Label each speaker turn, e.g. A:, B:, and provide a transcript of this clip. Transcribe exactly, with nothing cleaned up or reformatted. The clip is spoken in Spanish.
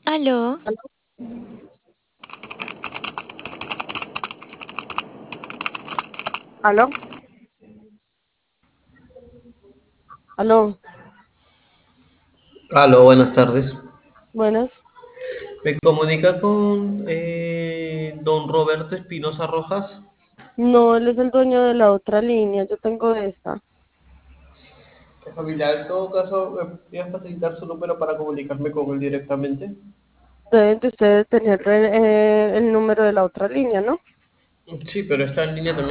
A: Aló,
B: ¿Aló? ¿Aló?
C: Aló, buenas tardes.
B: Buenas.
C: Me comunica con eh, don Roberto Espinosa Rojas.
B: No, él es el dueño de la otra línea. Yo tengo esta.
C: Que familiar, en todo caso, ¿me podría facilitar su número para comunicarme con él directamente?
B: Deben de ustedes tener eh, el número de la otra línea, ¿no?
C: Sí, pero esta línea también